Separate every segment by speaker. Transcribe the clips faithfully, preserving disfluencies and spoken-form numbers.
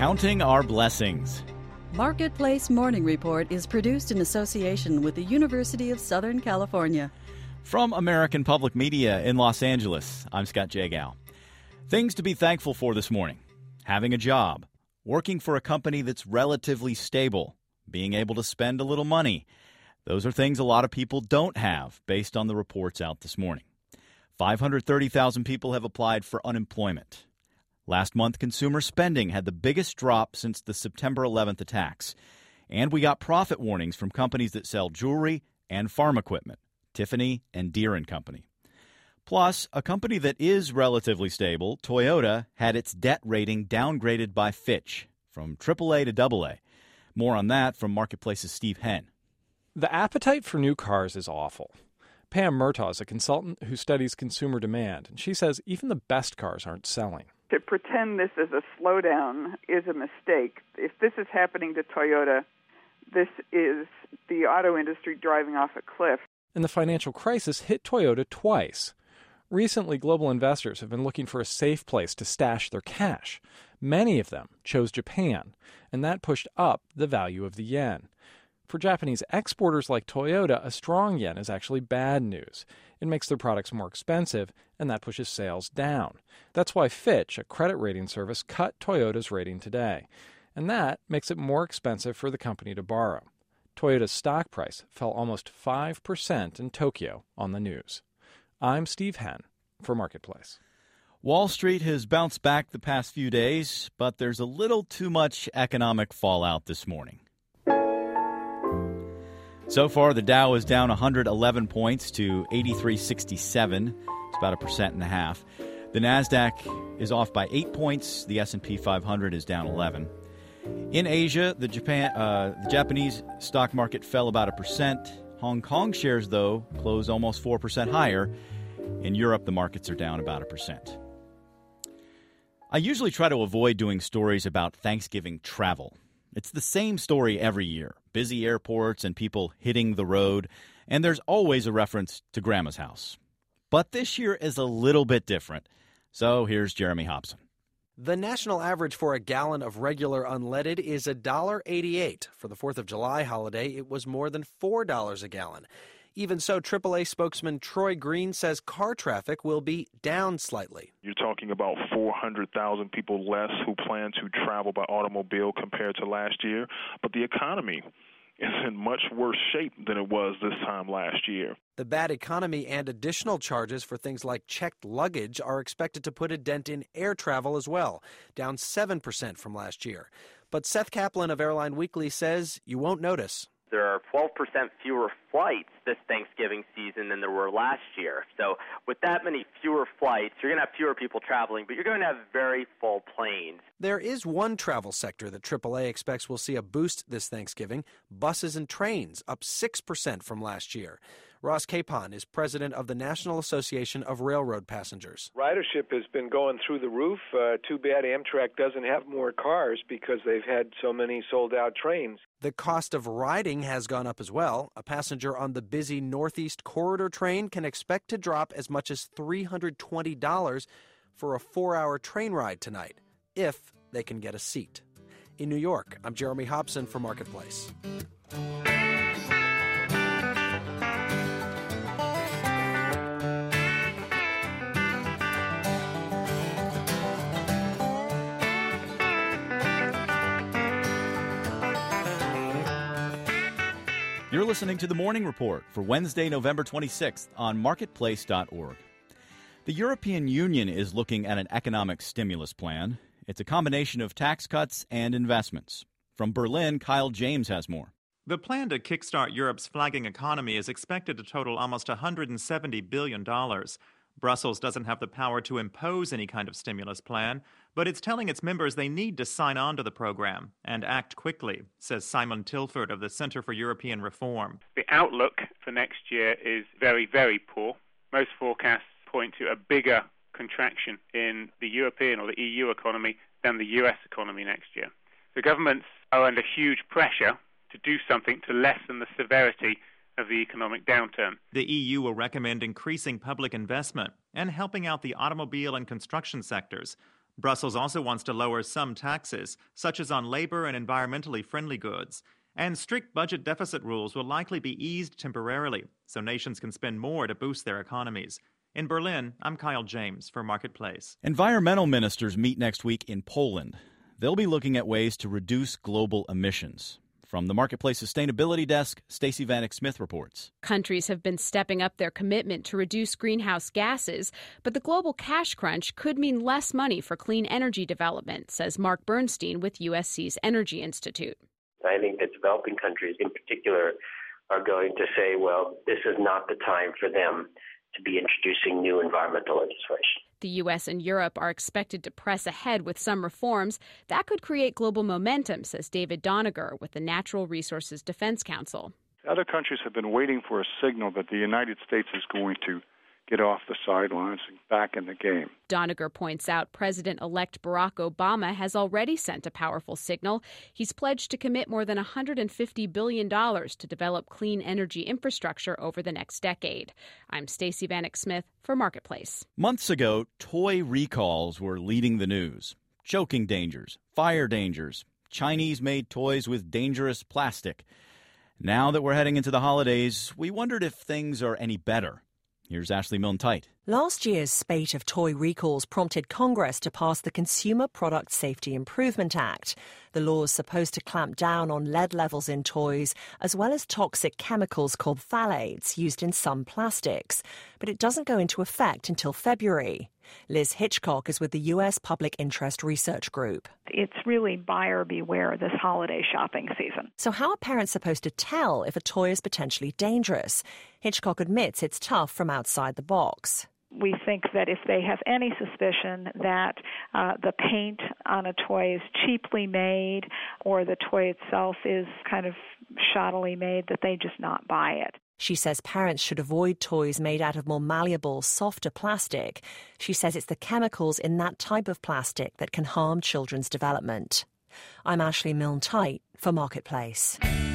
Speaker 1: Counting our blessings.
Speaker 2: Marketplace Morning Report is produced in association with the University of Southern California.
Speaker 1: From American Public Media in Los Angeles, I'm Scott Jagow. Things to be thankful for this morning. Having a job, working for a company that's relatively stable, being able to spend a little money. Those are things a lot of people don't have based on the reports out this morning. five hundred thirty thousand people have applied for unemployment. Last month, consumer spending had the biggest drop since the September eleventh attacks. And we got profit warnings from companies that sell jewelry and farm equipment, Tiffany and Deere and Company. Plus, a company that is relatively stable, Toyota, had its debt rating downgraded by Fitch from triple A to double A. More on that from Marketplace's Steve Henn.
Speaker 3: The appetite for new cars is awful. Pam Murtaugh is a consultant who studies consumer demand, and she says even the best cars aren't selling.
Speaker 4: To pretend this is a slowdown is a mistake. If this is happening to Toyota, this is the auto industry driving off a cliff.
Speaker 3: And the financial crisis hit Toyota twice. Recently, global investors have been looking for a safe place to stash their cash. Many of them chose Japan, and that pushed up the value of the yen. For Japanese exporters like Toyota, a strong yen is actually bad news. It makes their products more expensive, and that pushes sales down. That's why Fitch, a credit rating service, cut Toyota's rating today. And that makes it more expensive for the company to borrow. Toyota's stock price fell almost five percent in Tokyo on the news. I'm Steve Henn for Marketplace.
Speaker 1: Wall Street has bounced back the past few days, but there's a little too much economic fallout this morning. So far, the Dow is down one hundred eleven points to eighty-three sixty-seven. It's about a percent and a half. The NASDAQ is off by eight points. The S and P five hundred is down eleven. In Asia, the Japan, uh, the Japanese stock market fell about a percent. Hong Kong shares, though, closed almost four percent higher. In Europe, the markets are down about a percent. I usually try to avoid doing stories about Thanksgiving travel. It's the same story every year. Busy airports and people hitting the road, and there's always a reference to Grandma's house. But this year is a little bit different. So here's Jeremy Hobson.
Speaker 5: The national average for a gallon of regular unleaded is one dollar and eighty-eight cents. For the fourth of July holiday, it was more than four dollars a gallon. Even so, triple A spokesman Troy Green says car traffic will be down slightly.
Speaker 6: You're talking about four hundred thousand people less who plan to travel by automobile compared to last year. But the economy is in much worse shape than it was this time last year.
Speaker 5: The bad economy and additional charges for things like checked luggage are expected to put a dent in air travel as well, down seven percent from last year. But Seth Kaplan of Airline Weekly says you won't notice.
Speaker 7: There are twelve percent fewer flights this Thanksgiving season than there were last year. So with that many fewer flights, you're going to have fewer people traveling, but you're going to have very full planes.
Speaker 5: There is one travel sector that triple A expects will see a boost this Thanksgiving: buses and trains, up six percent from last year. Ross Capon is president of the National Association of Railroad Passengers.
Speaker 8: Ridership has been going through the roof. Uh, too bad Amtrak doesn't have more cars because they've had so many sold-out trains.
Speaker 5: The cost of riding has gone up as well. A passenger on the busy Northeast Corridor train can expect to drop as much as three hundred twenty dollars for a four-hour train ride tonight, if they can get a seat. In New York, I'm Jeremy Hobson for Marketplace.
Speaker 1: You're listening to The Morning Report for Wednesday, November twenty-sixth on marketplace dot org. The European Union is looking at an economic stimulus plan. It's a combination of tax cuts and investments. From Berlin, Kyle James has more.
Speaker 9: The plan to kickstart Europe's flagging economy is expected to total almost one hundred seventy billion dollars. Brussels doesn't have the power to impose any kind of stimulus plan, but it's telling its members they need to sign on to the program and act quickly, says Simon Tilford of the Center for European Reform.
Speaker 10: The outlook for next year is very, very poor. Most forecasts point to a bigger contraction in the European or the E U economy than the U S economy next year. The governments are under huge pressure to do something to lessen the severity of the economic downturn.
Speaker 9: The E U will recommend increasing public investment and helping out the automobile and construction sectors. Brussels also wants to lower some taxes, such as on labor and environmentally friendly goods. And strict budget deficit rules will likely be eased temporarily, so nations can spend more to boost their economies. In Berlin, I'm Kyle James for Marketplace.
Speaker 1: Environmental ministers meet next week in Poland. They'll be looking at ways to reduce global emissions. From the Marketplace Sustainability Desk, Stacey Vanek Smith reports.
Speaker 11: Countries have been stepping up their commitment to reduce greenhouse gases, but the global cash crunch could mean less money for clean energy development, says Mark Bernstein with U S C's Energy Institute.
Speaker 12: I think that developing countries in particular are going to say, well, this is not the time for them to be introducing new environmental legislation.
Speaker 11: The U S and Europe are expected to press ahead with some reforms. That could create global momentum, says David Doniger with the Natural Resources Defense Council.
Speaker 13: Other countries have been waiting for a signal that the United States is going to get off the sidelines and back in the game.
Speaker 11: Doniger points out President-elect Barack Obama has already sent a powerful signal. He's pledged to commit more than one hundred fifty billion dollars to develop clean energy infrastructure over the next decade. I'm Stacey Vanek Smith for Marketplace.
Speaker 1: Months ago, toy recalls were leading the news. Choking dangers, fire dangers, Chinese-made toys with dangerous plastic. Now that we're heading into the holidays, we wondered if things are any better. Here's Ashley Milne-Tite.
Speaker 14: Last year's spate of toy recalls prompted Congress to pass the Consumer Product Safety Improvement Act. The law is supposed to clamp down on lead levels in toys, as well as toxic chemicals called phthalates used in some plastics. But it doesn't go into effect until February. Liz Hitchcock is with the U S Public Interest Research Group.
Speaker 15: It's really buyer beware this holiday shopping season.
Speaker 14: So how are parents supposed to tell if a toy is potentially dangerous? Hitchcock admits it's tough from outside the box.
Speaker 15: We think that if they have any suspicion that uh, the paint on a toy is cheaply made or the toy itself is kind of shoddily made, that they just not buy it.
Speaker 14: She says parents should avoid toys made out of more malleable, softer plastic. She says it's the chemicals in that type of plastic that can harm children's development. I'm Ashley Milne-Tite for Marketplace.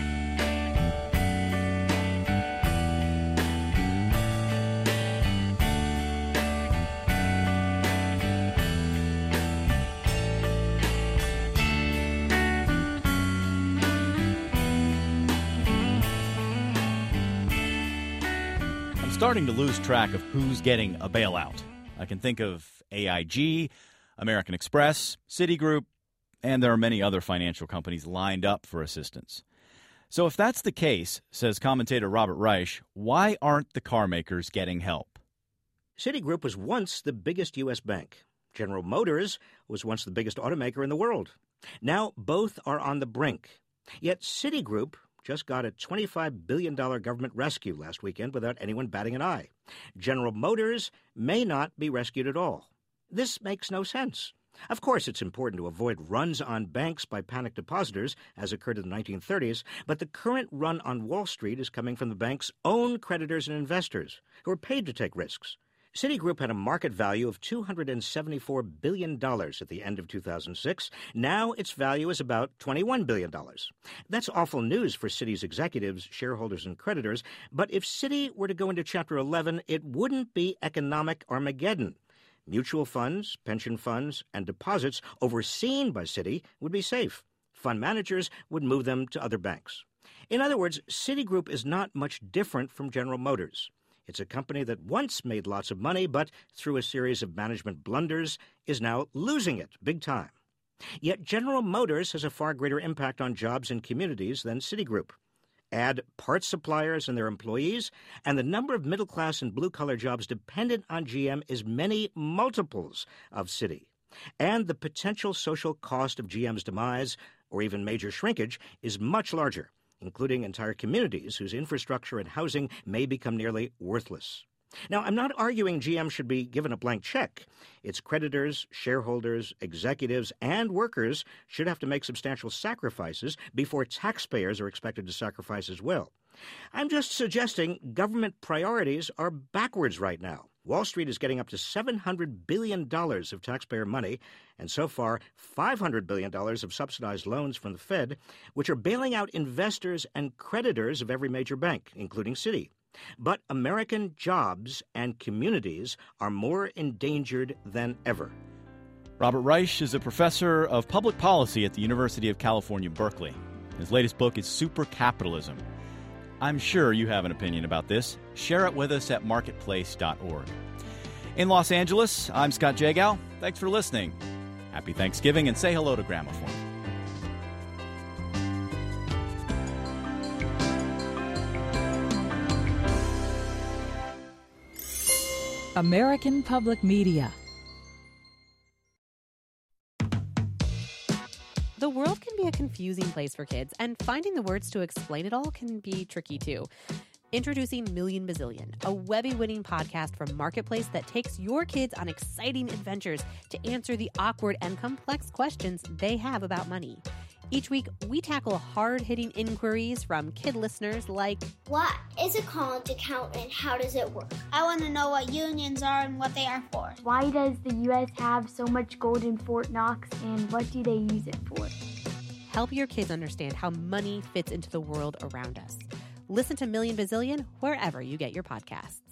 Speaker 1: Starting to lose track of who's getting a bailout. I can think of A I G, American Express, Citigroup, and there are many other financial companies lined up for assistance. So if that's the case, says commentator Robert Reich, why aren't the car makers getting help?
Speaker 16: Citigroup was once the biggest U S bank. General Motors was once the biggest automaker in the world. Now both are on the brink. Yet Citigroup just got a twenty-five billion dollars government rescue last weekend without anyone batting an eye. General Motors may not be rescued at all. This makes no sense. Of course, it's important to avoid runs on banks by panic depositors, as occurred in the nineteen thirties, but the current run on Wall Street is coming from the bank's own creditors and investors, who are paid to take risks. Citigroup had a market value of two hundred seventy-four billion dollars at the end of two thousand six. Now its value is about twenty-one billion dollars. That's awful news for Citi's executives, shareholders, and creditors. But if Citi were to go into Chapter eleven, it wouldn't be economic Armageddon. Mutual funds, pension funds, and deposits overseen by Citi would be safe. Fund managers would move them to other banks. In other words, Citigroup is not much different from General Motors. It's a company that once made lots of money, but through a series of management blunders is now losing it big time. Yet General Motors has a far greater impact on jobs and communities than Citigroup. Add parts suppliers and their employees, and the number of middle-class and blue-collar jobs dependent on G M is many multiples of Citi. And the potential social cost of G M's demise, or even major shrinkage, is much larger, including entire communities whose infrastructure and housing may become nearly worthless. Now, I'm not arguing G M should be given a blank check. Its creditors, shareholders, executives, and workers should have to make substantial sacrifices before taxpayers are expected to sacrifice as well. I'm just suggesting government priorities are backwards right now. Wall Street is getting up to seven hundred billion dollars of taxpayer money, and so far five hundred billion dollars of subsidized loans from the Fed, which are bailing out investors and creditors of every major bank, including Citi. But American jobs and communities are more endangered than ever.
Speaker 1: Robert Reich is a professor of public policy at the University of California, Berkeley. His latest book is Super Capitalism. I'm sure you have an opinion about this. Share it with us at marketplace dot org. In Los Angeles, I'm Scott Jagow. Thanks for listening. Happy Thanksgiving, and say hello to Grandma for me.
Speaker 17: American Public Media.
Speaker 18: The world can be a confusing place for kids, and finding the words to explain it all can be tricky too. Introducing Million Bazillion, a Webby-winning podcast from Marketplace that takes your kids on exciting adventures to answer the awkward and complex questions they have about money. Each week, we tackle hard-hitting inquiries from kid listeners like,
Speaker 19: what is a college account and how does it work? I want to know what unions are and what they are for.
Speaker 20: Why does the U S have so much gold in Fort Knox, and what do they use it for?
Speaker 18: Help your kids understand how money fits into the world around us. Listen to Million Bazillion wherever you get your podcasts.